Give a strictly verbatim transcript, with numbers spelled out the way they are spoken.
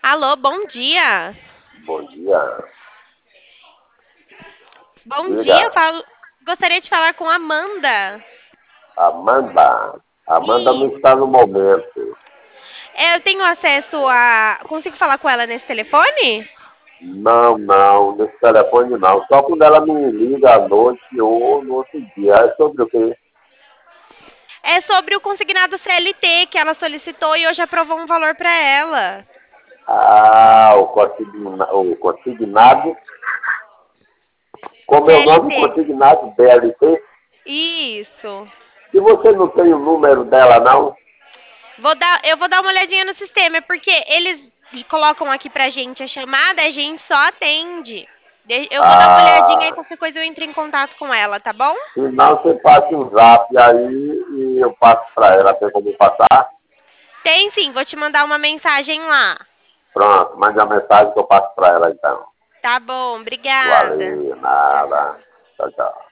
Alô, bom dia. Bom dia. Bom dia, eu Diga, falo... gostaria de falar com a Amanda. Amanda. Amanda não Isso. está no momento. É, eu tenho acesso a. Consigo falar com ela nesse telefone? Não, não, nesse telefone não. Só quando ela me liga à noite ou no outro dia. É sobre o quê? É sobre o consignado C L T que ela solicitou e hoje aprovou um valor para ela. Ah, o consigna- o consignado. Como é o nome? C L T. Consignado B L T. Isso. E você não tem o número dela, não? Vou dar, eu vou dar uma olhadinha no sistema, é porque eles colocam aqui pra gente a chamada, a gente só atende. De- Eu vou dar uma olhadinha e Ah, qualquer coisa eu entro em contato com ela, tá bom? se não, você passa um zap aí e eu passo para ela. Tem como passar? Tem sim, vou te mandar uma mensagem lá. Pronto, mande a mensagem que eu passo para ela então. Tá bom, obrigada. Valeu, Tchau, nada. tchau. Tchau, tchau.